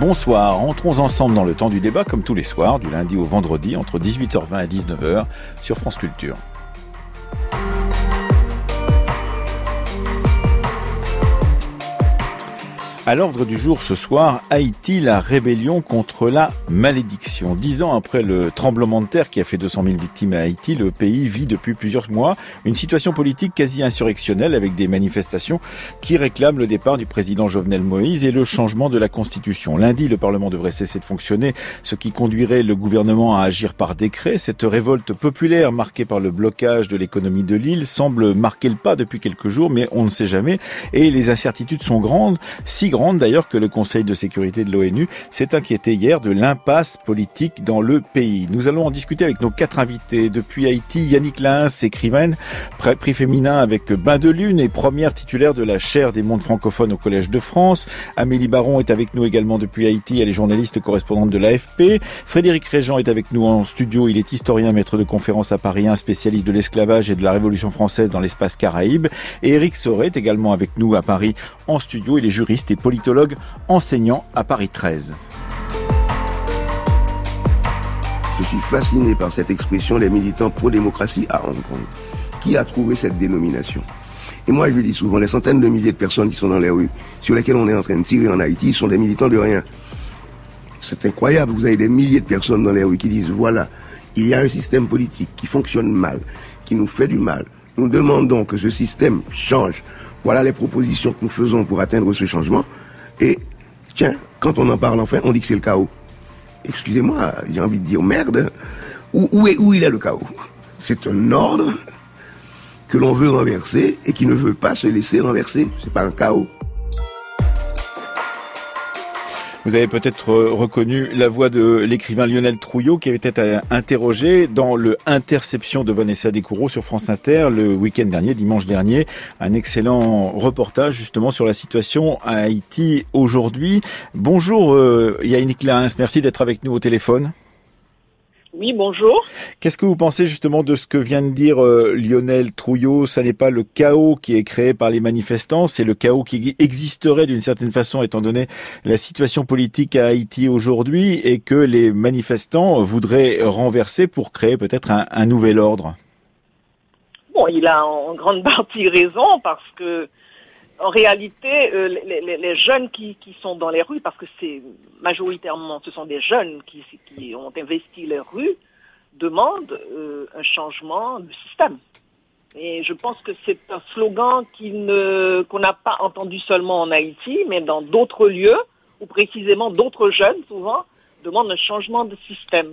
bonsoir. Entrons ensemble dans le temps du débat, comme tous les soirs, du lundi au vendredi, entre 18h20 et 19h, sur France Culture. À l'ordre du jour ce soir, Haïti, la rébellion contre la malédiction. 10 ans après le tremblement de terre qui a fait 200 000 victimes à Haïti, le pays vit depuis plusieurs mois une situation politique quasi insurrectionnelle avec des manifestations qui réclament le départ du président Jovenel Moïse et le changement de la Constitution. Lundi, le Parlement devrait cesser de fonctionner, ce qui conduirait le gouvernement à agir par décret. Cette révolte populaire marquée par le blocage de l'économie de l'île semble marquer le pas depuis quelques jours, mais on ne sait jamais. Et les incertitudes sont grandes, si grande d'ailleurs que le Conseil de sécurité de l'ONU s'est inquiété hier de l'impasse politique dans le pays. Nous allons en discuter avec nos 4 invités. Depuis Haïti, Yannick Lahens, écrivaine, prix féminin avec Bain de Lune et première titulaire de la chaire des mondes francophones au Collège de France. Amélie Baron est avec nous également depuis Haïti. Elle est journaliste correspondante de l'AFP. Frédéric Régent est avec nous en studio. Il est historien, maître de conférences à Paris 1, spécialiste de l'esclavage et de la Révolution française dans l'espace Caraïbe. Et Éric Sauret est également avec nous à Paris en studio. Il est juriste et politologue enseignant à Paris 13. Je suis fasciné par cette expression des militants pro-démocratie à Hong Kong. Qui a trouvé cette dénomination? Et moi, je le dis souvent, les centaines de milliers de personnes qui sont dans les rues, sur lesquelles on est en train de tirer en Haïti, sont des militants de rien. C'est incroyable, vous avez des milliers de personnes dans les rues qui disent, voilà, il y a un système politique qui fonctionne mal, qui nous fait du mal. Nous demandons que ce système change. Voilà les propositions que nous faisons pour atteindre ce changement. Et, tiens, quand on en parle enfin, on dit que c'est le chaos. Excusez-moi, j'ai envie de dire merde. Où il est le chaos? C'est un ordre que l'on veut renverser et qui ne veut pas se laisser renverser. C'est pas un chaos. Vous avez peut-être reconnu la voix de l'écrivain Lionel Trouillot qui avait été interrogé dans le Interception de Vanessa Descoureaux sur France Inter le week-end dernier, dimanche dernier. Un excellent reportage justement sur la situation à Haïti aujourd'hui. Bonjour Yannick Lahens, merci d'être avec nous au téléphone. Oui, bonjour. Qu'est-ce que vous pensez justement de ce que vient de dire Lionel Trouillot? Ça n'est pas le chaos qui est créé par les manifestants, c'est le chaos qui existerait d'une certaine façon étant donné la situation politique à Haïti aujourd'hui et que les manifestants voudraient renverser pour créer peut-être un nouvel ordre. Bon, il a en grande partie raison parce que en réalité, les jeunes qui sont dans les rues, parce que c'est majoritairement, ce sont des jeunes qui ont investi les rues, demandent un changement de système. Et je pense que c'est un slogan qu'on n'a pas entendu seulement en Haïti, mais dans d'autres lieux, où précisément d'autres jeunes, souvent, demandent un changement de système.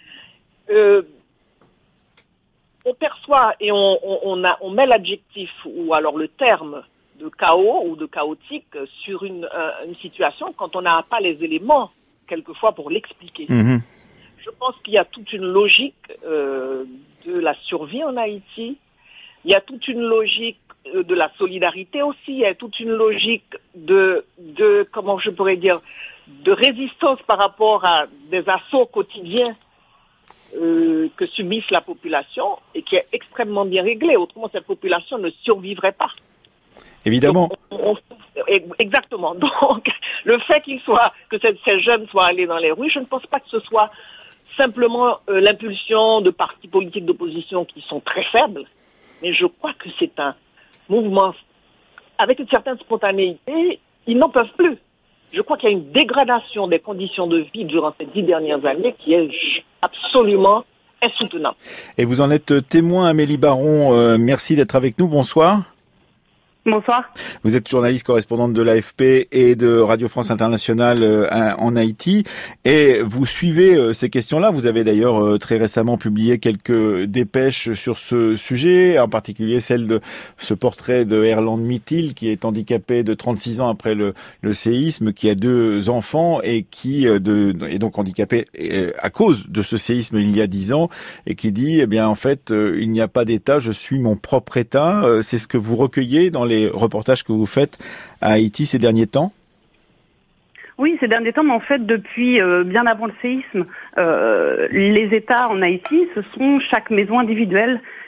On perçoit et on met l'adjectif, ou alors le terme, de chaos ou de chaotique sur une situation quand on n'a pas les éléments quelquefois pour l'expliquer. Mmh. Je pense qu'il y a toute une logique de la survie en Haïti, il y a toute une logique de la solidarité aussi, il y a toute une logique de comment je pourrais dire, de résistance par rapport à des assauts quotidiens que subissent la population et qui est extrêmement bien réglée. Autrement, cette population ne survivrait pas. Évidemment. Exactement. Donc, le fait que ces jeunes soient allés dans les rues, je ne pense pas que ce soit simplement l'impulsion de partis politiques d'opposition qui sont très faibles, mais je crois que c'est un mouvement avec une certaine spontanéité. Ils n'en peuvent plus. Je crois qu'il y a une dégradation des conditions de vie durant ces 10 dernières années qui est absolument insoutenable. Et vous en êtes témoin, Amélie Baron. Merci d'être avec nous. Bonsoir. Bonsoir. Vous êtes journaliste correspondante de l'AFP et de Radio France Internationale en Haïti et vous suivez ces questions-là. Vous avez d'ailleurs très récemment publié quelques dépêches sur ce sujet, en particulier celle de ce portrait de Erland Mittil qui est handicapé de 36 ans après le séisme, qui a 2 enfants et qui est donc handicapé à cause de ce séisme il y a 10 ans et qui dit eh bien en fait il n'y a pas d'État, je suis mon propre État. C'est ce que vous recueillez dans les reportages que vous faites à Haïti ces derniers temps? Oui, ces derniers temps, mais en fait, depuis bien avant le séisme, les États en Haïti, ce sont chaque maison individuelle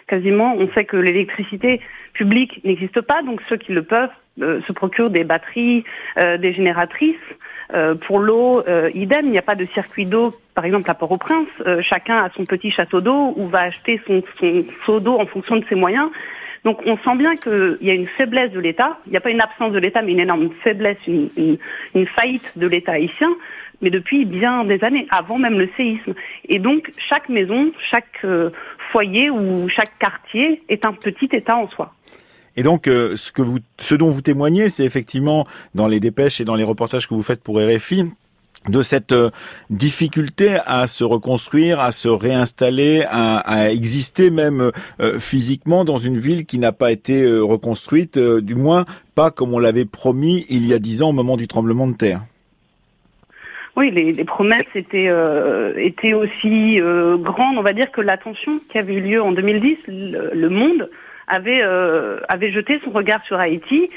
quasiment. On sait que l'électricité publique n'existe pas, donc ceux qui le peuvent se procurent des batteries, des génératrices. Pour l'eau, idem, il n'y a pas de circuit d'eau, par exemple à Port-au-Prince. Chacun a son petit château d'eau ou va acheter son seau d'eau en fonction de ses moyens. Donc on sent bien qu'il y a une faiblesse de l'État. Il n'y a pas une absence de l'État, mais une énorme faiblesse, une faillite de l'État haïtien, mais depuis bien des années, avant même le séisme. Et donc chaque maison, chaque foyer ou chaque quartier est un petit État en soi. Et donc, ce dont vous témoignez, c'est effectivement dans les dépêches et dans les reportages que vous faites pour RFI, de cette difficulté à se reconstruire, à se réinstaller, à exister même physiquement dans une ville qui n'a pas été reconstruite, du moins pas comme on l'avait promis il y a 10 ans au moment du tremblement de terre. Oui, les promesses étaient aussi grandes. On va dire que l'attention qui avait eu lieu en 2010, le monde avait jeté son regard sur Haïti.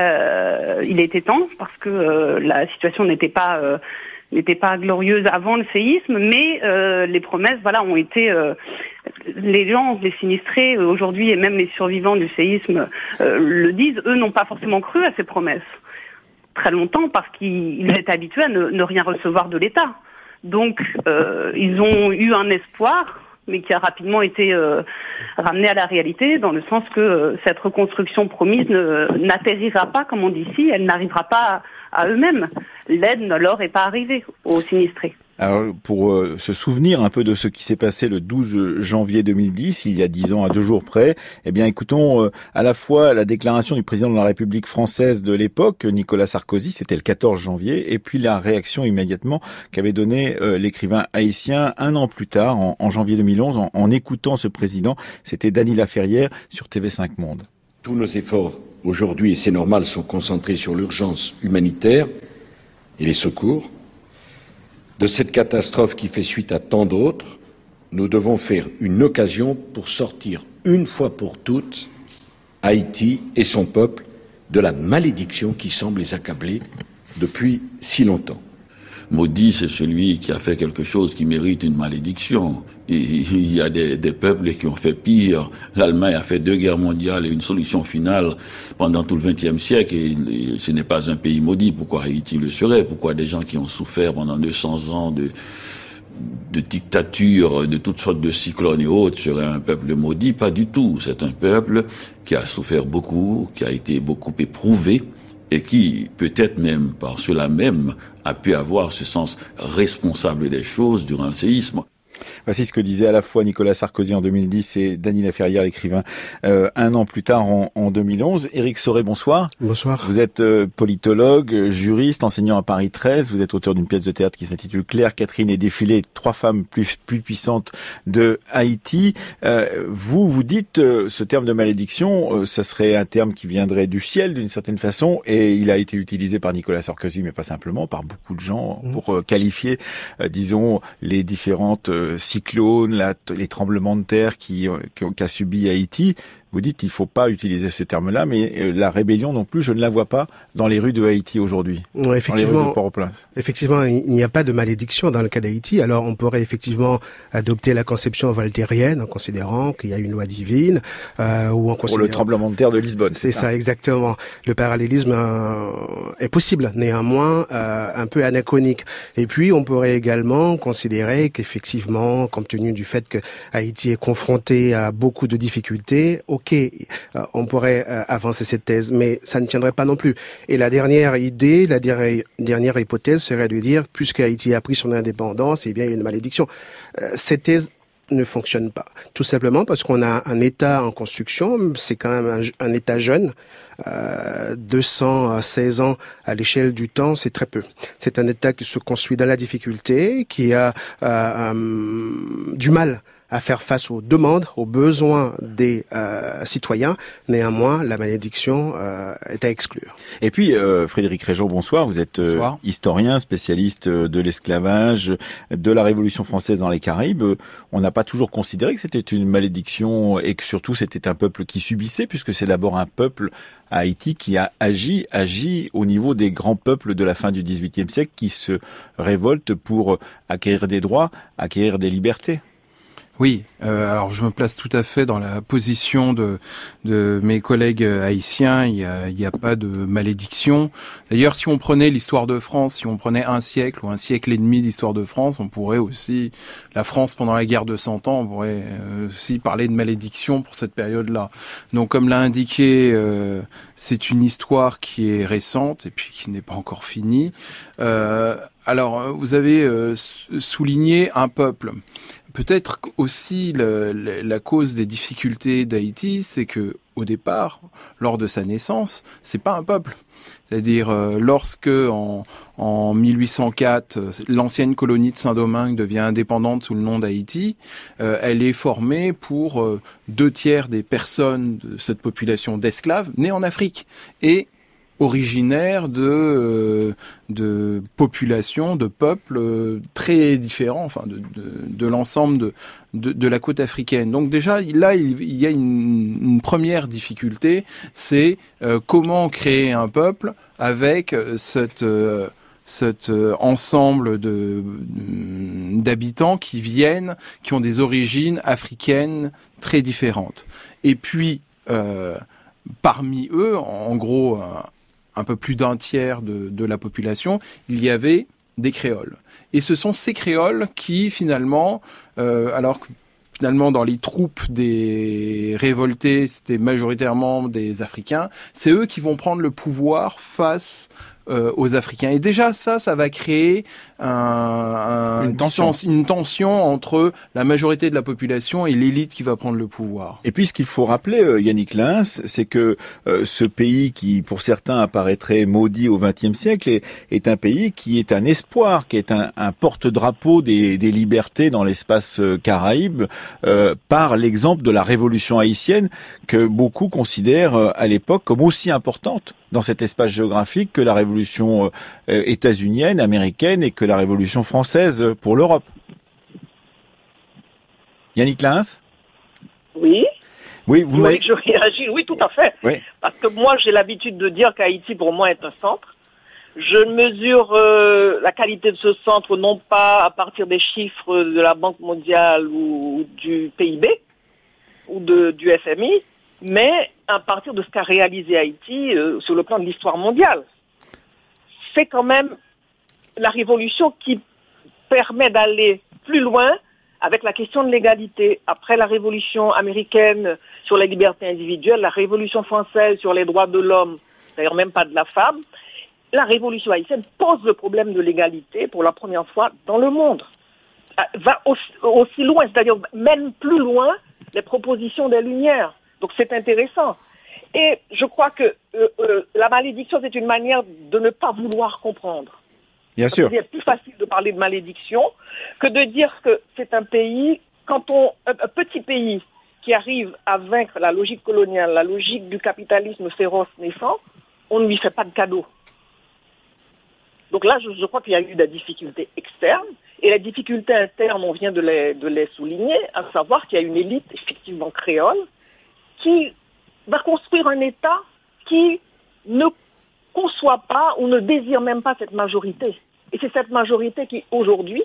Il était temps parce que la situation n'était pas glorieuse avant le séisme, mais les promesses, ont été les gens, les sinistrés aujourd'hui et même les survivants du séisme le disent. Eux n'ont pas forcément cru à ces promesses très longtemps parce qu'ils étaient habitués à ne rien recevoir de l'État. Donc ils ont eu un espoir, mais qui a rapidement été ramené à la réalité, dans le sens que cette reconstruction promise n'atterrira pas, comme on dit ici, elle n'arrivera pas à eux-mêmes. L'aide ne leur est pas arrivée aux sinistrés. Alors, pour se souvenir un peu de ce qui s'est passé le 12 janvier 2010, il y a 10 ans à 2 jours près, écoutons à la fois la déclaration du président de la République française de l'époque, Nicolas Sarkozy, c'était le 14 janvier, et puis la réaction immédiatement qu'avait donnée l'écrivain haïtien un an plus tard, en janvier 2011, en écoutant ce président. C'était Dany Laferrière sur TV5 Monde. Tous nos efforts aujourd'hui, et c'est normal, sont concentrés sur l'urgence humanitaire et les secours. De cette catastrophe qui fait suite à tant d'autres, nous devons faire une occasion pour sortir une fois pour toutes Haïti et son peuple de la malédiction qui semble les accabler depuis si longtemps. Maudit, c'est celui qui a fait quelque chose qui mérite une malédiction. Il y a des peuples qui ont fait pire. L'Allemagne a fait 2 guerres mondiales et une solution finale pendant tout le XXe siècle. Et ce n'est pas un pays maudit. Pourquoi Haïti le serait? Pourquoi des gens qui ont souffert pendant 200 ans de dictature, de toutes sortes de cyclones et autres, seraient un peuple maudit? Pas du tout. C'est un peuple qui a souffert beaucoup, qui a été beaucoup éprouvé, et qui, peut-être même par cela même, a pu avoir ce sens responsable des choses durant le séisme. Voici ce que disait à la fois Nicolas Sarkozy en 2010 et Dany Laferrière, l'écrivain, un an plus tard en 2011. Éric Soré, bonsoir. Bonsoir. Vous êtes politologue, juriste, enseignant à Paris 13. Vous êtes auteur d'une pièce de théâtre qui s'intitule Claire, Catherine et Défilé, 3 femmes plus puissantes de Haïti. Vous dites, ce terme de malédiction, ça serait un terme qui viendrait du ciel d'une certaine façon, et il a été utilisé par Nicolas Sarkozy, mais pas simplement, par beaucoup de gens, pour qualifier, disons, les différentes cyclones, les tremblements de terre qu'a subi Haïti. Vous dites qu'il ne faut pas utiliser ce terme-là, mais la rébellion non plus, je ne la vois pas dans les rues de Haïti aujourd'hui. Ouais, effectivement, dans les rues de Port-au-Prince. Effectivement, il n'y a pas de malédiction dans le cas d'Haïti. Alors, on pourrait effectivement adopter la conception voltairienne en considérant qu'il y a une loi divine, ou en considérant... Pour le tremblement de terre de Lisbonne. C'est ça, exactement. Le parallélisme est possible, néanmoins un peu anachronique. Et puis, on pourrait également considérer qu'effectivement, compte tenu du fait que Haïti est confronté à beaucoup de difficultés, on pourrait avancer cette thèse, mais ça ne tiendrait pas non plus. Et la dernière idée, la dernière hypothèse serait de dire, puisque Haïti a pris son indépendance, eh bien, il y a une malédiction. Cette thèse ne fonctionne pas. Tout simplement parce qu'on a un État en construction, c'est quand même un État jeune, 216 ans à l'échelle du temps, c'est très peu. C'est un État qui se construit dans la difficulté, qui a du mal à faire face aux demandes, aux besoins des citoyens. Néanmoins, la malédiction est à exclure. Et puis, Frédéric Réjean, bonsoir. Vous êtes historien, spécialiste de l'esclavage, de la Révolution française dans les Caraïbes. On n'a pas toujours considéré que c'était une malédiction et que surtout c'était un peuple qui subissait, puisque c'est d'abord un peuple à Haïti qui a agi au niveau des grands peuples de la fin du XVIIIe siècle qui se révoltent pour acquérir des droits, acquérir des libertés. Oui, alors je me place tout à fait dans la position de mes collègues haïtiens. Il y a pas de malédiction. D'ailleurs, si on prenait l'histoire de France, si on prenait un siècle ou un siècle et demi d'histoire de France, on pourrait aussi, la France pendant la guerre de 100 ans, on pourrait aussi parler de malédiction pour cette période-là. Donc, comme l'a indiqué, c'est une histoire qui est récente et puis qui n'est pas encore finie. Alors, vous avez souligné un peuple. Peut-être aussi la cause des difficultés d'Haïti, c'est que au départ, lors de sa naissance, c'est pas un peuple. C'est-à-dire lorsque en 1804, l'ancienne colonie de Saint-Domingue devient indépendante sous le nom d'Haïti, elle est formée pour 2/3 des personnes de cette population d'esclaves nées en Afrique et originaires de populations, de peuples très différents, enfin de l'ensemble de la côte africaine. Donc déjà là il y a une première difficulté, c'est comment créer un peuple avec cet ensemble d'habitants qui ont des origines africaines très différentes. Et puis parmi eux, en gros un peu plus d'un tiers de la population, il y avait des créoles. Et ce sont ces créoles qui, finalement, alors que finalement dans les troupes des révoltés, c'était majoritairement des Africains, c'est eux qui vont prendre le pouvoir face aux Africains. Et déjà ça va créer une tension entre la majorité de la population et l'élite qui va prendre le pouvoir. Et puis ce qu'il faut rappeler, Yannick Lins, c'est que ce pays qui pour certains apparaîtrait maudit au XXe siècle est un pays qui est un espoir, qui est un porte-drapeau des libertés dans l'espace caraïbe, par l'exemple de la révolution haïtienne que beaucoup considèrent à l'époque comme aussi importante dans cet espace géographique que la révolution états-unienne, américaine et que la révolution française pour l'Europe. Yannick Lins ? Oui. Oui, Je réagis, oui, tout à fait. Oui. Parce que moi, j'ai l'habitude de dire qu'Haïti, pour moi, est un centre. Je mesure la qualité de ce centre non pas à partir des chiffres de la Banque mondiale ou du PIB ou du FMI, mais à partir de ce qu'a réalisé Haïti sur le plan de l'histoire mondiale. C'est quand même la révolution qui permet d'aller plus loin avec la question de l'égalité. Après la révolution américaine sur les libertés individuelles, la révolution française sur les droits de l'homme, d'ailleurs même pas de la femme, la révolution haïtienne pose le problème de l'égalité pour la première fois dans le monde. Va aussi loin, c'est-à-dire mène plus loin les propositions des Lumières. Donc c'est intéressant. Et je crois que la malédiction, c'est une manière de ne pas vouloir comprendre. Bien sûr. C'est plus facile de parler de malédiction que de dire que c'est un pays, un petit pays qui arrive à vaincre la logique coloniale, la logique du capitalisme féroce naissant, on ne lui fait pas de cadeau. Donc là, je crois qu'il y a eu des difficultés externes et les difficultés internes, on vient de les souligner, à savoir qu'il y a une élite effectivement créole qui va construire un État qui ne conçoit pas ou ne désire même pas cette majorité. Et c'est cette majorité qui, aujourd'hui,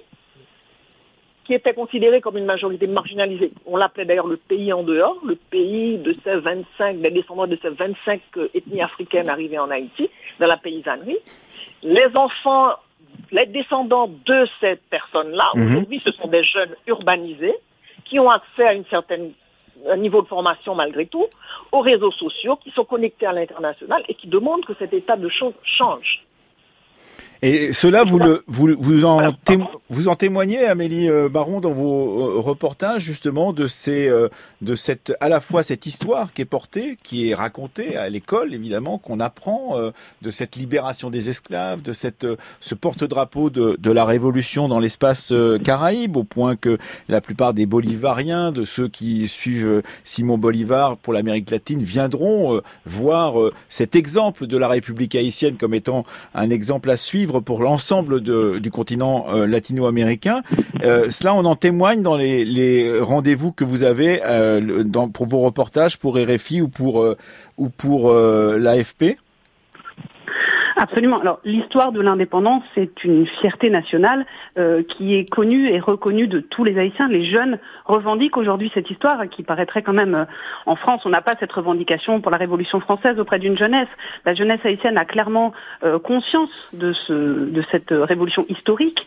qui était considérée comme une majorité marginalisée. On l'appelait d'ailleurs le pays en dehors, le pays de ces 25, des descendants de ces 25 ethnies africaines arrivées en Haïti, dans la paysannerie. Les enfants, les descendants de ces personnes-là, aujourd'hui, ce sont des jeunes urbanisés qui ont accès à un niveau de formation malgré tout, aux réseaux sociaux, qui sont connectés à l'international et qui demandent que cet état de choses change. Et cela, vous en témoignez, Amélie Baron, dans vos reportages, justement, à la fois cette histoire qui est portée, qui est racontée à l'école, évidemment, qu'on apprend, de cette libération des esclaves, de ce porte-drapeau de la révolution dans l'espace caraïbe, au point que la plupart des bolivariens, de ceux qui suivent Simon Bolivar pour l'Amérique latine, viendront voir cet exemple de la République haïtienne comme étant un exemple à suivre pour l'ensemble du continent latino-américain. Cela, on en témoigne dans les rendez-vous que vous avez pour vos reportages pour RFI ou pour l'AFP. Absolument. Alors, l'histoire de l'indépendance, c'est une fierté nationale qui est connue et reconnue de tous les Haïtiens. Les jeunes revendiquent aujourd'hui cette histoire qui paraîtrait quand même... en France, on n'a pas cette revendication pour la Révolution française auprès d'une jeunesse. La jeunesse haïtienne a clairement conscience de cette révolution historique.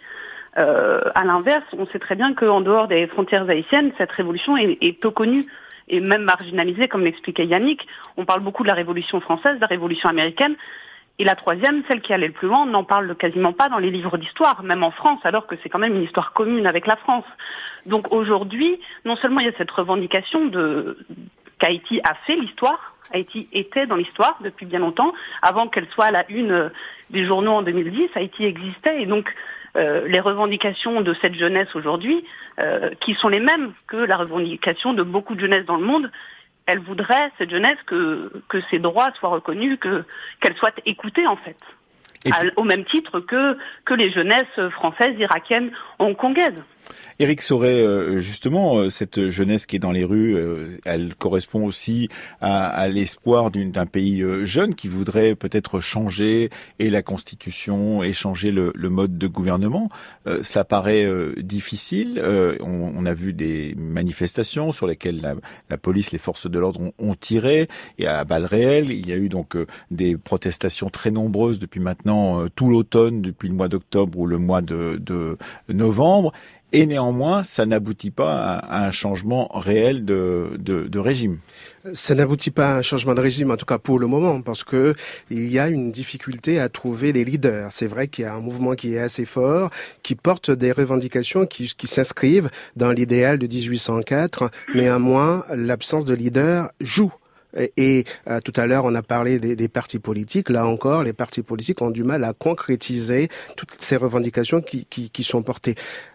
À l'inverse, on sait très bien qu'en dehors des frontières haïtiennes, cette révolution est peu connue et même marginalisée, comme l'expliquait Yannick. On parle beaucoup de la Révolution française, de la Révolution américaine. Et la troisième, celle qui allait le plus loin, on n'en parle quasiment pas dans les livres d'histoire, même en France, alors que c'est quand même une histoire commune avec la France. Donc aujourd'hui, non seulement il y a cette revendication qu'Haïti a fait l'histoire, Haïti était dans l'histoire depuis bien longtemps, avant qu'elle soit à la une des journaux en 2010, Haïti existait, et donc les revendications de cette jeunesse aujourd'hui, qui sont les mêmes que la revendication de beaucoup de jeunesse dans le monde, elle voudrait, cette jeunesse, que ses droits soient reconnus, qu'elle soit écoutée, en fait. Au même titre que les jeunesses françaises, irakiennes, hongkongaises. Éric Sauret, justement, cette jeunesse qui est dans les rues, elle correspond aussi à l'espoir d'un pays jeune qui voudrait peut-être changer et la Constitution et changer le mode de gouvernement. Cela paraît difficile. On a vu des manifestations sur lesquelles la police, les forces de l'ordre ont tiré et à balles réelles. Il y a eu donc des protestations très nombreuses depuis maintenant tout l'automne, depuis le mois d'octobre ou le mois de novembre. Et néanmoins, ça n'aboutit pas à un changement réel de régime. Ça n'aboutit pas à un changement de régime, en tout cas pour le moment, parce que il y a une difficulté à trouver les leaders. C'est vrai qu'il y a un mouvement qui est assez fort, qui porte des revendications qui s'inscrivent dans l'idéal de 1804. Néanmoins, l'absence de leader joue. Et tout à l'heure, on a parlé des partis politiques. Là encore, les partis politiques ont du mal à concrétiser toutes ces revendications qui sont portées.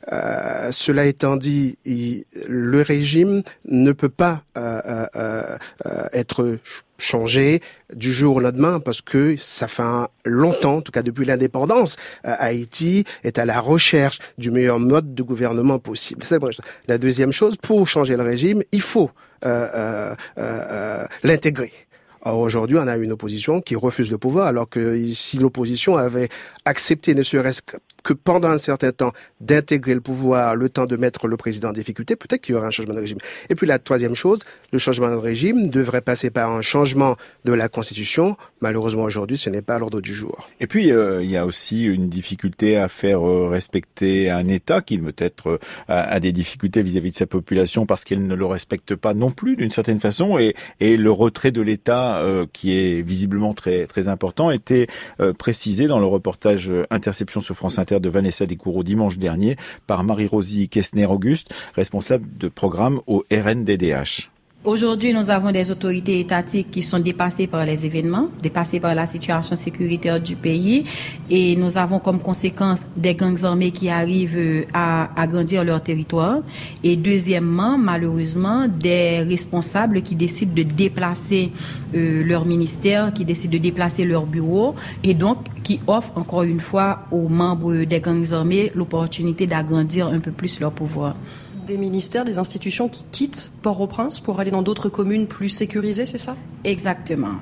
Cela étant dit, le régime ne peut pas être changé du jour au lendemain parce que ça fait longtemps, en tout cas depuis l'indépendance, Haïti est à la recherche du meilleur mode de gouvernement possible. C'est la première chose. La deuxième chose, pour changer le régime, il faut l'intégrer. Or, aujourd'hui, on a une opposition qui refuse le pouvoir, alors que si l'opposition avait accepté, ne serait-ce que pendant un certain temps, d'intégrer le pouvoir, le temps de mettre le président en difficulté, peut-être qu'il y aura un changement de régime. Et puis la troisième chose, le changement de régime devrait passer par un changement de la Constitution. Malheureusement, aujourd'hui, ce n'est pas à l'ordre du jour. Et puis, il y a aussi une difficulté à faire respecter un État qui peut-être a des difficultés vis-à-vis de sa population parce qu'elle ne le respecte pas non plus d'une certaine façon. Et le retrait de l'État, qui est visiblement très, très important, était précisé dans le reportage Interception sur France Inter de Vanessa Descoureaux dimanche dernier par Marie-Rosie Kessner-Auguste, responsable de programme au RNDDH. Aujourd'hui, nous avons des autorités étatiques qui sont dépassées par les événements, dépassées par la situation sécuritaire du pays, et nous avons comme conséquence des gangs armés qui arrivent à agrandir leur territoire. Et deuxièmement, malheureusement, des responsables qui décident de déplacer leur ministère, qui décident de déplacer leur bureau, et donc qui offrent encore une fois aux membres des gangs armés l'opportunité d'agrandir un peu plus leur pouvoir. Des ministères, des institutions qui quittent Port-au-Prince pour aller dans d'autres communes plus sécurisées, c'est ça ? Exactement.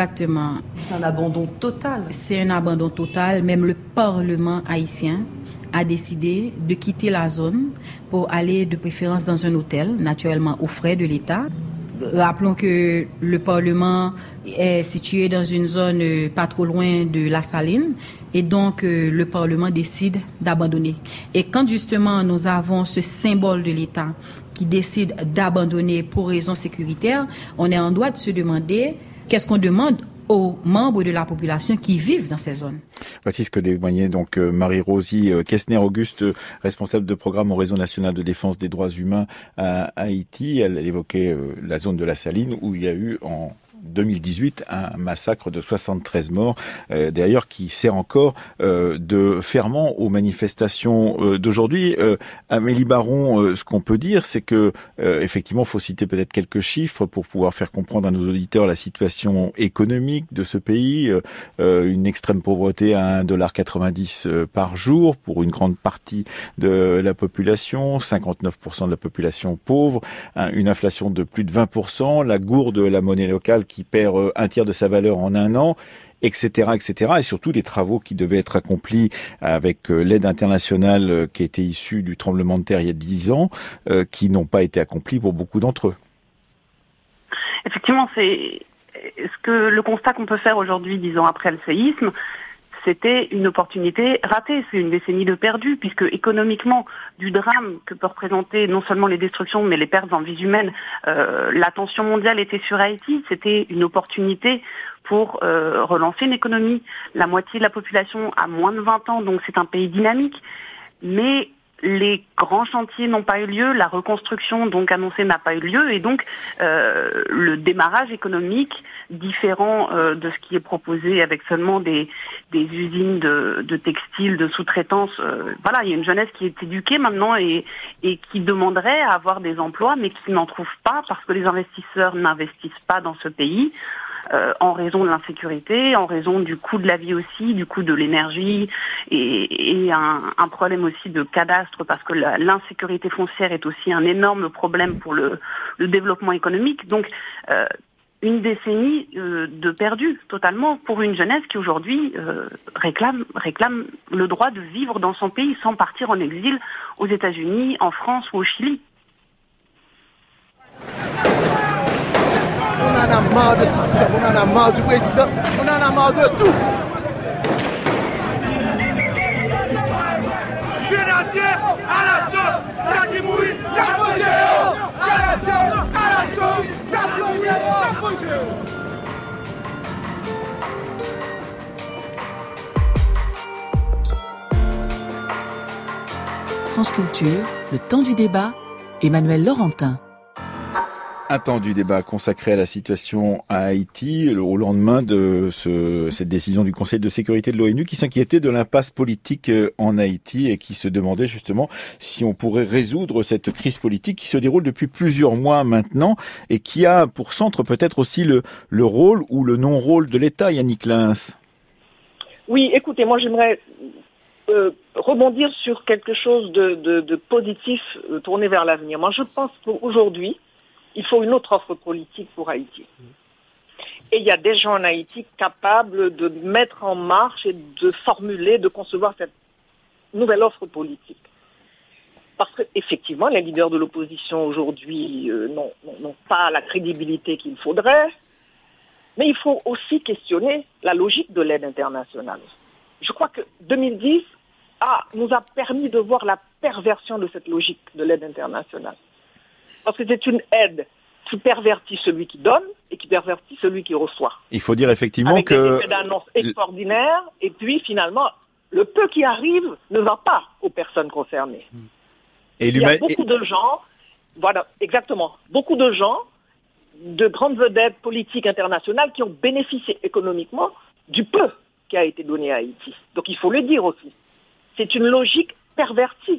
C'est un abandon total. C'est un abandon total. Même le Parlement haïtien a décidé de quitter la zone pour aller de préférence dans un hôtel, naturellement aux frais de l'État. Rappelons que le Parlement est situé dans une zone pas trop loin de la Saline et donc le Parlement décide d'abandonner. Et quand justement nous avons ce symbole de l'État qui décide d'abandonner pour raisons sécuritaires, on est en droit de se demander qu'est-ce qu'on demande aux membres de la population qui vivent dans ces zones. Voici ce que témoignait donc Marie-Rosie Kessner-Auguste, responsable de programme au Réseau national de défense des droits humains à Haïti. Elle évoquait la zone de la Saline où il y a eu en 2018 un massacre de 73 morts, d'ailleurs qui sert encore de ferment aux manifestations d'aujourd'hui. Amélie Baron, ce qu'on peut dire, c'est que effectivement, il faut citer peut-être quelques chiffres pour pouvoir faire comprendre à nos auditeurs la situation économique de ce pays. Une extrême pauvreté à 1,90$ par jour pour une grande partie de la population, 59% de la population pauvre, une inflation de plus de 20%, la gourde, la monnaie locale qui perd un tiers de sa valeur en un an. etc., etc. Et surtout des travaux qui devaient être accomplis avec l'aide internationale qui était issue du tremblement de terre il y a 10 ans, qui n'ont pas été accomplis pour beaucoup d'entre eux. Effectivement, c'est le constat qu'on peut faire aujourd'hui, 10 ans après le séisme, c'était une opportunité ratée, c'est une décennie de perdu, puisque économiquement, du drame que peut représenter non seulement les destructions, mais les pertes en vies humaines, l'attention mondiale était sur Haïti, c'était une opportunité pour relancer une économie. La moitié de la population a moins de 20 ans, donc c'est un pays dynamique, mais les grands chantiers n'ont pas eu lieu, la reconstruction donc annoncée n'a pas eu lieu, et donc le démarrage économique différent de ce qui est proposé avec seulement des usines de textiles, de sous-traitance. Voilà, il y a une jeunesse qui est éduquée maintenant et qui demanderait à avoir des emplois, mais qui n'en trouve pas parce que les investisseurs n'investissent pas dans ce pays. En raison de l'insécurité, en raison du coût de la vie aussi, du coût de l'énergie et un problème aussi de cadastre parce que l'insécurité foncière est aussi un énorme problème pour le développement économique. Donc une décennie de perdu totalement pour une jeunesse qui aujourd'hui réclame le droit de vivre dans son pays sans partir en exil aux États-Unis, en France ou au Chili. On en a marre de ce système, on en a marre du président, on en a marre de tout. Grenadier à l'assaut, ça qui mouille, la Pogéo, à l'assaut, ça qui mouille, la Pogéo. France Culture, le temps du débat, Emmanuel Laurentin. Un temps du débat consacré à la situation à Haïti au lendemain de cette décision du Conseil de sécurité de l'ONU qui s'inquiétait de l'impasse politique en Haïti et qui se demandait justement si on pourrait résoudre cette crise politique qui se déroule depuis plusieurs mois maintenant et qui a pour centre peut-être aussi le rôle ou le non-rôle de l'État, Yannick Lins. Oui, écoutez, moi j'aimerais rebondir sur quelque chose de positif tourné vers l'avenir. Moi je pense qu'aujourd'hui, il faut une autre offre politique pour Haïti. Et il y a des gens en Haïti capables de mettre en marche et de formuler, de concevoir cette nouvelle offre politique. Parce qu'effectivement, les leaders de l'opposition aujourd'hui n'ont pas la crédibilité qu'il faudrait, mais il faut aussi questionner la logique de l'aide internationale. Je crois que 2010 nous a permis de voir la perversion de cette logique de l'aide internationale. Parce que c'est une aide qui pervertit celui qui donne et qui pervertit celui qui reçoit. Il faut dire effectivement avec des effets d'annonce extraordinaires, et puis finalement, le peu qui arrive ne va pas aux personnes concernées. Et il y a beaucoup de gens, voilà, exactement, beaucoup de gens, de grandes vedettes politiques internationales qui ont bénéficié économiquement du peu qui a été donné à Haïti. Donc il faut le dire aussi. C'est une logique pervertie.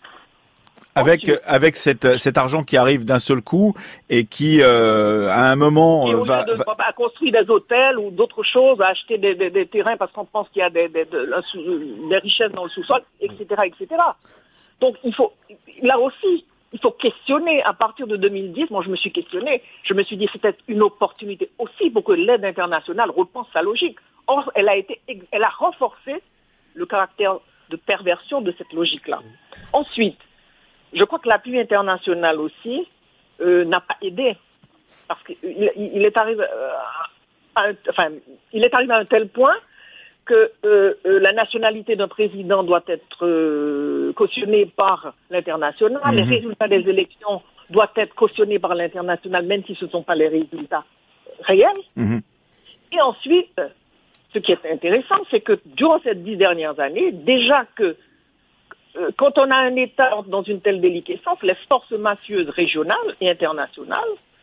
Avec cet argent qui arrive d'un seul coup et qui, à un moment, va construire des hôtels ou d'autres choses, à acheter des terrains parce qu'on pense qu'il y a des richesses dans le sous-sol, etc., etc. Donc là aussi, il faut questionner. À partir de 2010, moi je me suis questionné. Je me suis dit c'était une opportunité aussi pour que l'aide internationale repense sa logique. Or, elle a renforcé le caractère de perversion de cette logique-là. Ensuite, je crois que l'appui international aussi n'a pas aidé, parce qu'il est arrivé à un tel point que la nationalité d'un président doit être cautionnée par l'international, les résultats des élections doivent être cautionnés par l'international, même si ce ne sont pas les résultats réels. Et ensuite, ce qui est intéressant, c'est que durant ces 10 dernières années, déjà que quand on a un État dans une telle déliquescence, les forces mafieuses régionales et internationales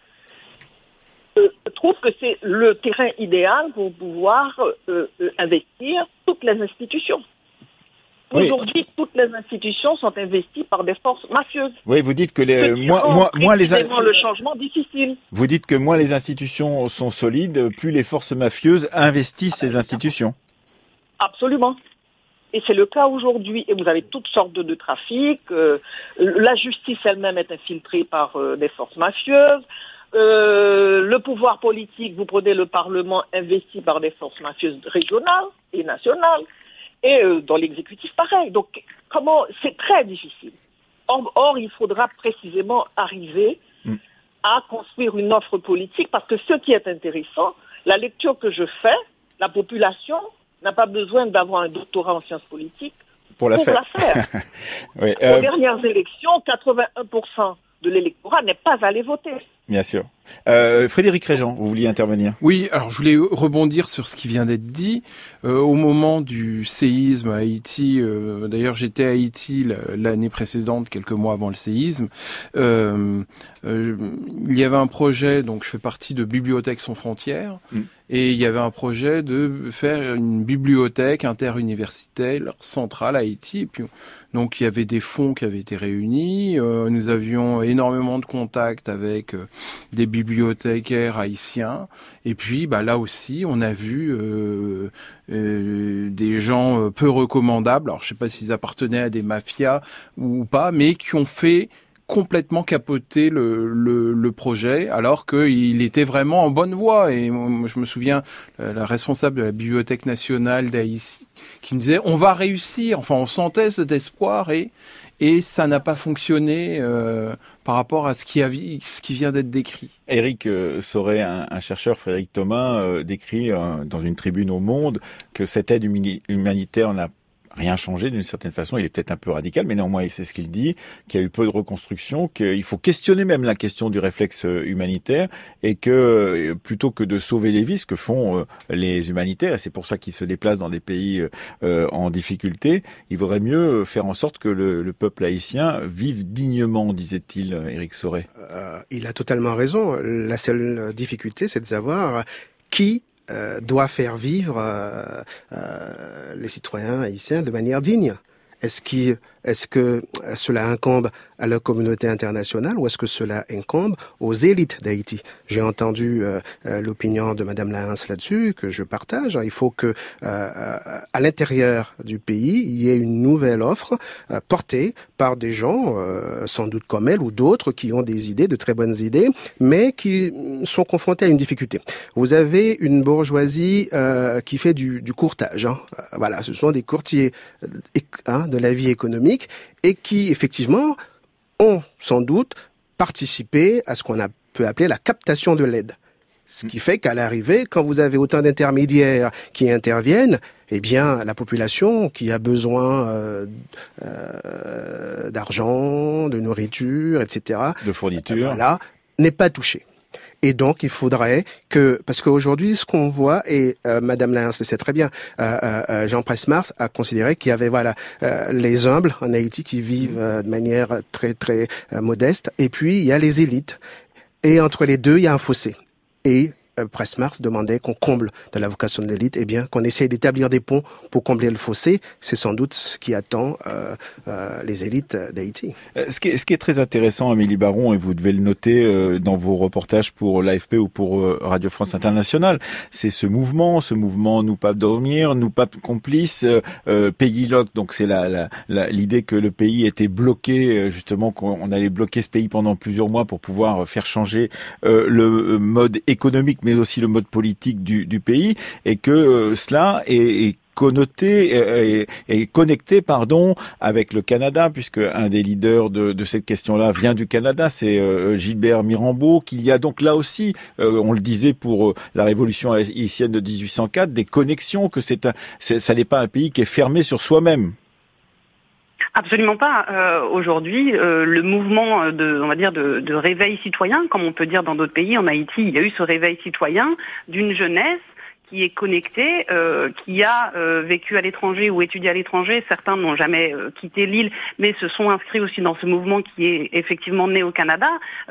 trouvent que c'est le terrain idéal pour pouvoir investir toutes les institutions. Oui. Aujourd'hui, toutes les institutions sont investies par des forces mafieuses. Oui, vous dites que le changement difficile. Vous dites que moins les institutions sont solides, plus les forces mafieuses investissent ces institutions. Absolument. Et c'est le cas aujourd'hui. Et vous avez toutes sortes de trafics. La justice elle-même est infiltrée par des forces mafieuses. Le pouvoir politique, vous prenez le Parlement investi par des forces mafieuses régionales et nationales, et dans l'exécutif, pareil. Donc, c'est très difficile. Or, il faudra précisément arriver à construire une offre politique, parce que ce qui est intéressant, la lecture que je fais, la population n'a pas besoin d'avoir un doctorat en sciences politiques pour la faire. Oui, aux dernières élections, 81% de l'électorat n'est pas allé voter. Bien sûr. Frédéric Réjean, vous vouliez intervenir? Oui, alors je voulais rebondir sur ce qui vient d'être dit. Au moment du séisme à Haïti, d'ailleurs j'étais à Haïti l'année précédente, quelques mois avant le séisme, il y avait un projet, donc je fais partie de Bibliothèques sans frontières, et il y avait un projet de faire une bibliothèque interuniversitaire centrale à Haïti, et puis donc il y avait des fonds qui avaient été réunis, nous avions énormément de contacts avec des bibliothécaires haïtiens, et puis là aussi on a vu des gens peu recommandables, alors je sais pas s'ils appartenaient à des mafias ou pas, mais qui ont fait complètement capoter le projet, alors qu'il était vraiment en bonne voie. Et moi, je me souviens, la responsable de la Bibliothèque nationale d'Haïti qui nous disait on va réussir, enfin on sentait cet espoir, et ça n'a pas fonctionné par rapport à ce qui vient d'être décrit. Éric Sauret, un chercheur, Frédéric Thomas, décrit dans une tribune au Monde que cette aide humanitaire n'a rien changé d'une certaine façon. Il est peut-être un peu radical, mais néanmoins, c'est ce qu'il dit, qu'il y a eu peu de reconstruction, qu'il faut questionner même la question du réflexe humanitaire, et que plutôt que de sauver les vies, ce que font les humanitaires, et c'est pour ça qu'ils se déplacent dans des pays en difficulté, il vaudrait mieux faire en sorte que le peuple haïtien vive dignement, disait-il, Éric Sauret. Il a totalement raison. La seule difficulté, c'est de savoir qui doit faire vivre les citoyens haïtiens de manière digne. Est-ce que cela incombe à la communauté internationale ou est-ce que cela incombe aux élites d'Haïti? J'ai entendu l'opinion de Madame Lahens là-dessus, que je partage. Il faut que à l'intérieur du pays, il y ait une nouvelle offre portée par des gens, sans doute comme elle ou d'autres, qui ont des idées, de très bonnes idées, mais qui sont confrontés à une difficulté. Vous avez une bourgeoisie qui fait du courtage. Voilà, ce sont des courtiers de la vie économique et qui, effectivement, ont sans doute participé à ce qu'on peut appeler la captation de l'aide. Ce qui fait qu'à l'arrivée, quand vous avez autant d'intermédiaires qui interviennent, eh bien, la population qui a besoin d'argent, de nourriture, etc., de fournitures, voilà, n'est pas touchée. Et donc, il faudrait parce qu'aujourd'hui, ce qu'on voit, et Madame Lahens le sait très bien, Jean Presmars a considéré qu'il y avait, les humbles en Haïti qui vivent de manière très, très modeste, et puis il y a les élites. Et entre les deux, il y a un fossé. Et Presmars demandait qu'on comble de la vocation de l'élite, qu'on essaye d'établir des ponts pour combler le fossé. C'est sans doute ce qui attend les élites d'Haïti. Ce qui est très intéressant, Amélie Baron, et vous devez le noter dans vos reportages pour l'AFP ou pour Radio France Internationale, c'est ce mouvement Nous pas dormir, Nous pas complices, Pays Loc. Donc c'est l'idée que le pays était bloqué, justement qu'on allait bloquer ce pays pendant plusieurs mois pour pouvoir faire changer le mode économique, mais aussi le mode politique du pays, et que cela est connoté et connecté avec le Canada, puisque un des leaders de cette question-là vient du Canada, c'est Gilbert Mirambeau, qu'il y a donc là aussi, on le disait pour la révolution haïtienne de 1804, des connexions, que ça n'est pas un pays qui est fermé sur soi-même. Absolument pas. Aujourd'hui, le mouvement de réveil citoyen, comme on peut dire dans d'autres pays, en Haïti, il y a eu ce réveil citoyen d'une jeunesse qui est connectée, qui a vécu à l'étranger ou étudié à l'étranger. Certains n'ont jamais quitté l'île, mais se sont inscrits aussi dans ce mouvement qui est effectivement né au Canada.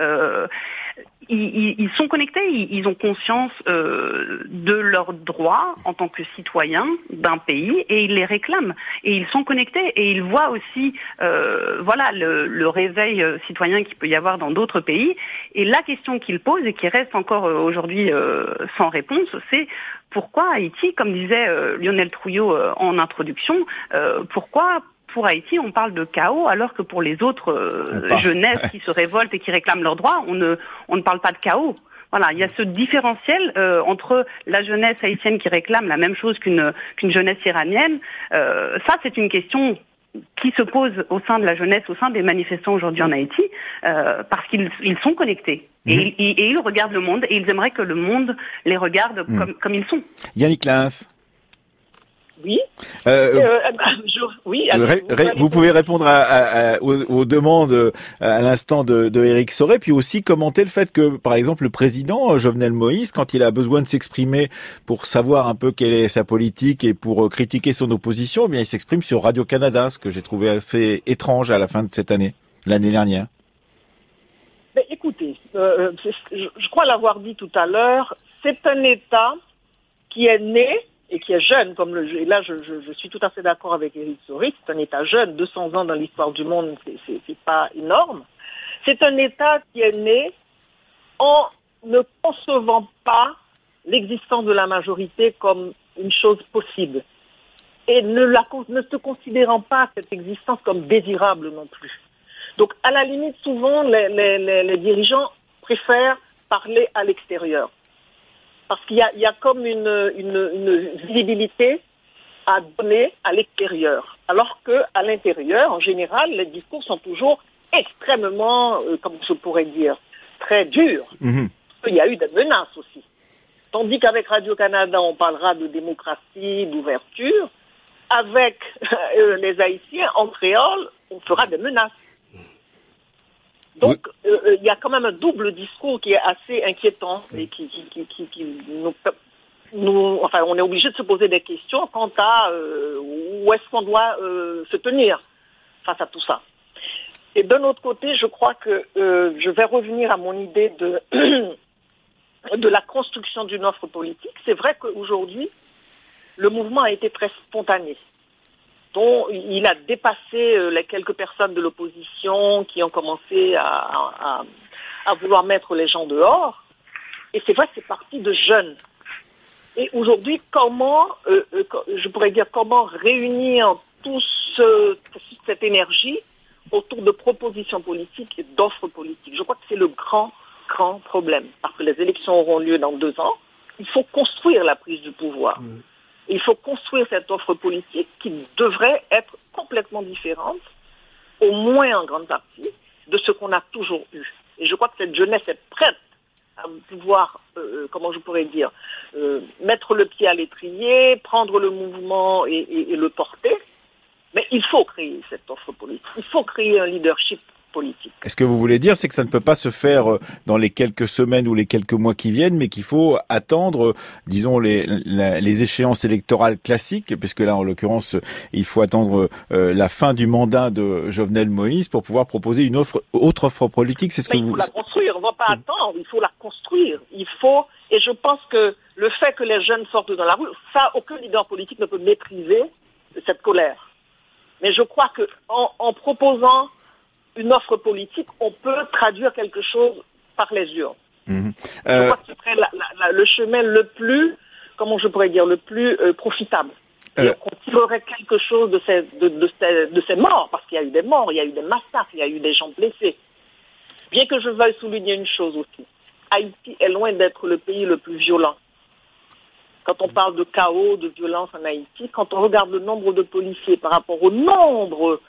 Ils sont connectés, ils ont conscience de leurs droits en tant que citoyens d'un pays et ils les réclament. Et ils sont connectés et ils voient aussi le réveil citoyen qu'il peut y avoir dans d'autres pays. Et la question qu'ils posent et qui reste encore aujourd'hui sans réponse, c'est pourquoi Haïti, comme disait Lionel Trouillot en introduction, pourquoi pour Haïti, on parle de chaos, alors que pour les autres jeunesses qui se révoltent et qui réclament leurs droits, on ne parle pas de chaos. Voilà, il y a ce différentiel entre la jeunesse haïtienne qui réclame la même chose qu'une jeunesse iranienne. Ça, c'est une question qui se pose au sein de la jeunesse, au sein des manifestants aujourd'hui en Haïti, parce qu'ils sont connectés. Et ils regardent le monde, et ils aimeraient que le monde les regarde comme ils sont. Yannick Lins. Oui. Vous pouvez répondre aux demandes à l'instant de Éric Sorey, puis aussi commenter le fait que, par exemple, le président Jovenel Moïse, quand il a besoin de s'exprimer pour savoir un peu quelle est sa politique et pour critiquer son opposition, eh bien, il s'exprime sur Radio-Canada, ce que j'ai trouvé assez étrange à la fin de cette année, l'année dernière. Mais écoutez, je crois l'avoir dit tout à l'heure, c'est un État qui est né et qui est jeune, et là je suis tout à fait d'accord avec Éric Sorey, c'est un État jeune, 200 ans dans l'histoire du monde, c'est pas énorme. C'est un État qui est né en ne concevant pas l'existence de la majorité comme une chose possible et ne se considérant pas cette existence comme désirable non plus. Donc à la limite, souvent les dirigeants préfèrent parler à l'extérieur. Parce qu'il y a comme une visibilité à donner à l'extérieur. Alors qu'à l'intérieur, en général, les discours sont toujours extrêmement, comme je pourrais dire, très durs. Il y a eu des menaces aussi. Tandis qu'avec Radio-Canada, on parlera de démocratie, d'ouverture. Avec les Haïtiens, en créole, on fera des menaces. Donc, il y a quand même un double discours qui est assez inquiétant et qui enfin, on est obligé de se poser des questions quant à où est-ce qu'on doit se tenir face à tout ça. Et d'un autre côté, je crois que je vais revenir à mon idée de la construction d'une offre politique. C'est vrai qu'aujourd'hui, le mouvement a été très spontané. Dont il a dépassé les quelques personnes de l'opposition qui ont commencé à vouloir mettre les gens dehors. Et c'est vrai que c'est parti de jeunes. Et aujourd'hui, comment réunir toute cette énergie autour de propositions politiques et d'offres politiques? Je crois que c'est le grand problème. Parce que les élections auront lieu dans 2 ans. Il faut construire la prise du pouvoir. Il faut construire cette offre politique qui devrait être complètement différente, au moins en grande partie, de ce qu'on a toujours eu. Et je crois que cette jeunesse est prête à pouvoir, mettre le pied à l'étrier, prendre le mouvement et le porter. Mais il faut créer cette offre politique. Il faut créer un leadership politique. Ce que vous voulez dire, c'est que ça ne peut pas se faire dans les quelques semaines ou les quelques mois qui viennent, mais qu'il faut attendre, disons, les échéances électorales classiques, puisque là, en l'occurrence, il faut attendre la fin du mandat de Jovenel Moïse pour pouvoir proposer une autre offre politique. C'est ce que il faut la construire. On ne va pas attendre. Il faut la construire. Et je pense que le fait que les jeunes sortent dans la rue, ça, aucun leader politique ne peut maîtriser cette colère. Mais je crois que en proposant une offre politique, on peut traduire quelque chose par les urnes. Je crois que ce serait le chemin le plus, le plus profitable. Et on tirerait quelque chose de ces morts, parce qu'il y a eu des morts, il y a eu des massacres, il y a eu des gens blessés. Bien que je veuille souligner une chose aussi, Haïti est loin d'être le pays le plus violent. Quand on parle de chaos, de violence en Haïti, quand on regarde le nombre de policiers par rapport au nombre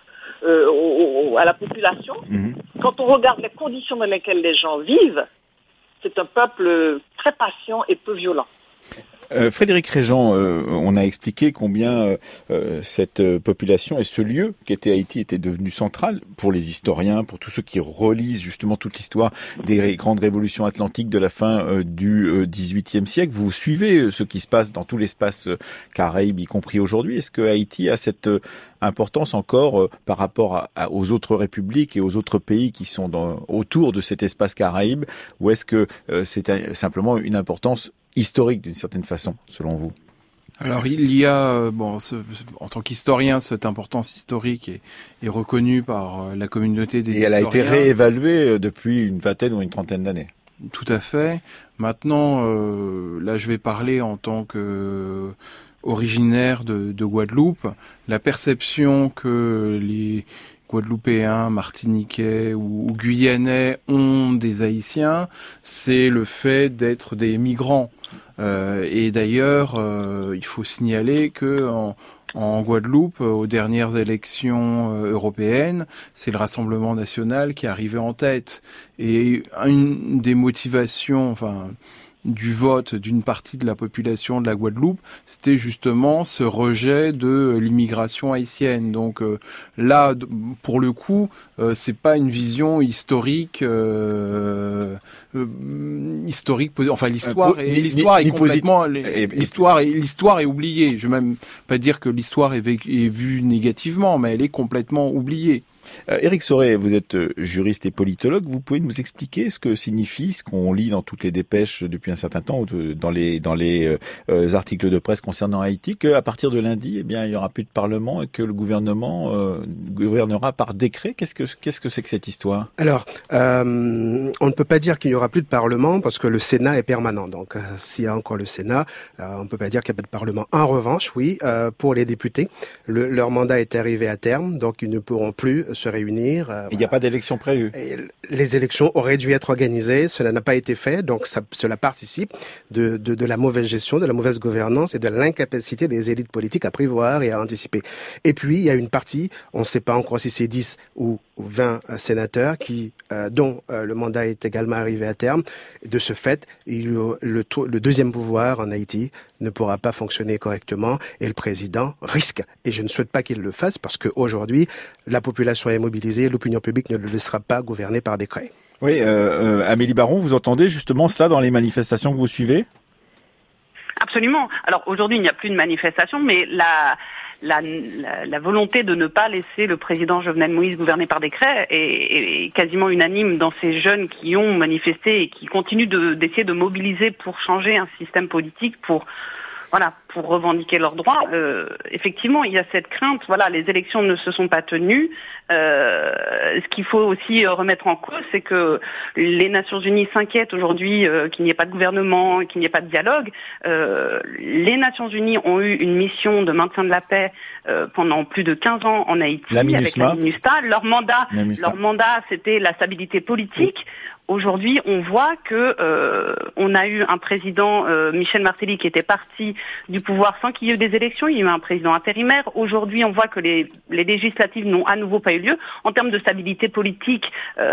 à la population, quand on regarde les conditions dans lesquelles les gens vivent, c'est un peuple très patient et peu violent. Frédéric Régent, on a expliqué combien cette population et ce lieu qu'était Haïti était devenu central pour les historiens, pour tous ceux qui relisent justement toute l'histoire des grandes révolutions atlantiques de la fin du XVIIIe siècle. Vous suivez ce qui se passe dans tout l'espace caraïbe, y compris aujourd'hui. Est-ce que Haïti a cette importance encore par rapport aux autres républiques et aux autres pays qui sont autour de cet espace caraïbe, ou est-ce que c'est simplement une importance historique d'une certaine façon, selon vous? Alors il y a, en tant qu'historien, cette importance historique est reconnue par la communauté des historiens. Et elle a été réévaluée depuis une vingtaine ou une trentaine d'années. Tout à fait. Maintenant, là je vais parler en tant que originaires de Guadeloupe, la perception que les Guadeloupéens, Martiniquais ou Guyanais ont des Haïtiens, c'est le fait d'être des migrants. Et d'ailleurs, il faut signaler que en Guadeloupe, aux dernières élections européennes, c'est le Rassemblement national qui est arrivé en tête. Et une des motivations, du vote d'une partie de la population de la Guadeloupe, c'était justement ce rejet de l'immigration haïtienne. Donc là, pour le coup, c'est pas une vision historique. L'histoire est oubliée. Je vais même pas dire que l'histoire est vue négativement, mais elle est complètement oubliée. Éric Sorey, vous êtes juriste et politologue. Vous pouvez nous expliquer ce que signifie ce qu'on lit dans toutes les dépêches depuis un certain temps, dans les articles de presse concernant Haïti, qu'à partir de lundi, il y aura plus de parlement et que le gouvernement gouvernera par décret. Qu'est-ce que c'est que cette histoire ? Alors, on ne peut pas dire qu'il n'y aura plus de parlement parce que le Sénat est permanent. Donc, s'il y a encore le Sénat, on ne peut pas dire qu'il n'y a pas de parlement. En revanche, oui, pour les députés, leur mandat est arrivé à terme, donc ils ne pourront plus se réunir. Il n'y a pas d'élection prévue. Les élections auraient dû être organisées, cela n'a pas été fait, donc cela participe de la mauvaise gestion, de la mauvaise gouvernance et de l'incapacité des élites politiques à prévoir et à anticiper. Et puis, il y a une partie, on ne sait pas encore si c'est 10 ou 20 sénateurs dont le mandat est également arrivé à terme. De ce fait, le deuxième pouvoir en Haïti ne pourra pas fonctionner correctement et le président risque, et je ne souhaite pas qu'il le fasse parce qu'aujourd'hui, la population est mobilisée, l'opinion publique ne le laissera pas gouverner par décret. Oui, Amélie Baron, vous entendez justement cela dans les manifestations que vous suivez ? Absolument. Alors aujourd'hui, il n'y a plus de manifestation, mais la volonté de ne pas laisser le président Jovenel Moïse gouverner par décret est quasiment unanime dans ces jeunes qui ont manifesté et qui continuent d'essayer de mobiliser pour changer un système politique, pour revendiquer leurs droits. Effectivement, il y a cette crainte. Les élections ne se sont pas tenues. Ce qu'il faut aussi remettre en cause, c'est que les Nations Unies s'inquiètent aujourd'hui qu'il n'y ait pas de gouvernement, qu'il n'y ait pas de dialogue. Les Nations Unies ont eu une mission de maintien de la paix pendant plus de 15 ans en Haïti avec la MINUSTAH. Leur mandat, c'était la stabilité politique. Aujourd'hui, on voit que on a eu un président, Michel Martelly, qui était parti du pouvoir sans qu'il y ait eu des élections. Il y a eu un président intérimaire. Aujourd'hui, on voit que les législatives n'ont à nouveau pas eu lieu. En termes de stabilité politique,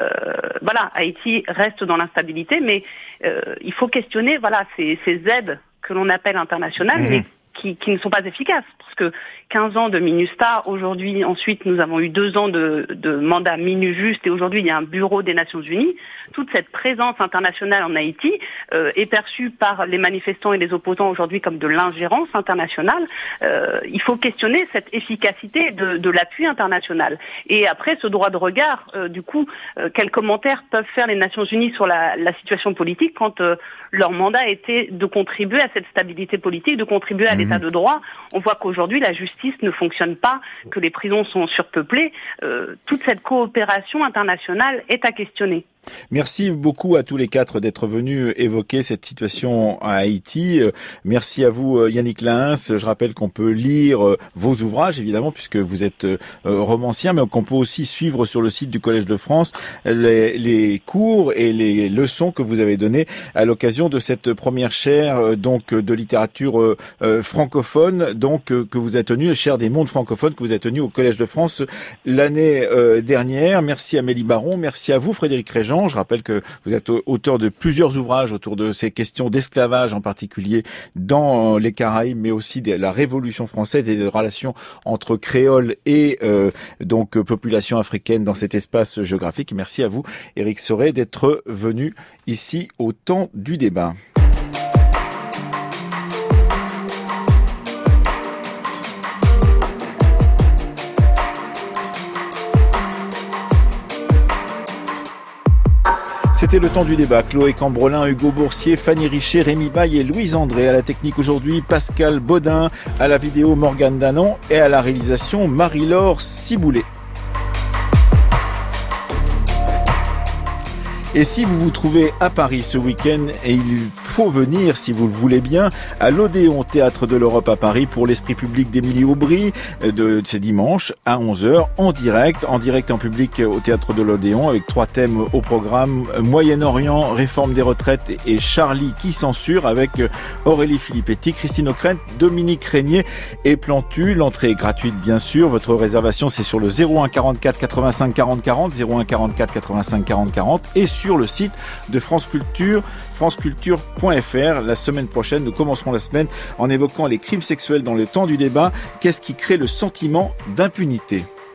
Haïti reste dans l'instabilité, mais il faut questionner ces aides que l'on appelle internationales, mais qui ne sont pas efficaces. Parce que 15 ans de MINUSTAH, aujourd'hui, ensuite, nous avons eu 2 ans de mandat MINUJUST et aujourd'hui, il y a un bureau des Nations Unies. Toute cette présence internationale en Haïti est perçue par les manifestants et les opposants aujourd'hui comme de l'ingérence internationale. Il faut questionner cette efficacité de l'appui international. Et après, ce droit de regard, quels commentaires peuvent faire les Nations Unies sur la situation politique quand leur mandat était de contribuer à cette stabilité politique, de contribuer à l'état de droit. On voit qu'aujourd'hui, la justice ne fonctionne pas, que les prisons sont surpeuplées. Toute cette coopération internationale est à questionner. Merci beaucoup à tous les 4 d'être venus évoquer cette situation à Haïti. Merci à vous, Yannick Lins. Je rappelle qu'on peut lire vos ouvrages, évidemment, puisque vous êtes romancier, mais qu'on peut aussi suivre sur le site du Collège de France les cours et les leçons que vous avez données à l'occasion de cette première chaire de littérature francophone, que vous avez tenue, chaire des mondes francophones que vous avez tenue au Collège de France l'année dernière. Merci Amélie Baron, merci à vous Frédéric Réjean. Je rappelle que vous êtes auteur de plusieurs ouvrages autour de ces questions d'esclavage, en particulier dans les Caraïbes, mais aussi de la Révolution française et des relations entre créoles et population africaine dans cet espace géographique. Merci à vous, Éric Sorey, d'être venu ici au temps du débat. C'était le temps du débat. Chloé Cambrolin, Hugo Boursier, Fanny Richer, Rémi Baye et Louise André. À la technique aujourd'hui, Pascal Baudin. À la vidéo, Morgane Danon. Et à la réalisation, Marie-Laure Ciboulet. Et si vous vous trouvez à Paris ce week-end et il faut venir, si vous le voulez bien, à l'Odéon, Théâtre de l'Europe à Paris, pour l'Esprit public d'Émilie Aubry, c'est dimanche à 11h, en direct en public au Théâtre de l'Odéon, avec 3 thèmes au programme: Moyen-Orient, réforme des retraites et Charlie qui censure, avec Aurélie Filippetti, Christine Ockrent, Dominique Régnier et Plantu. L'entrée est gratuite, bien sûr. Votre réservation, c'est sur le 01 44 85 40 40, 01 44 85 40 40, et sur le site de France Culture, franceculture.fr. La semaine prochaine, nous commencerons la semaine en évoquant les crimes sexuels dans le temps du débat. Qu'est-ce qui crée le sentiment d'impunité ?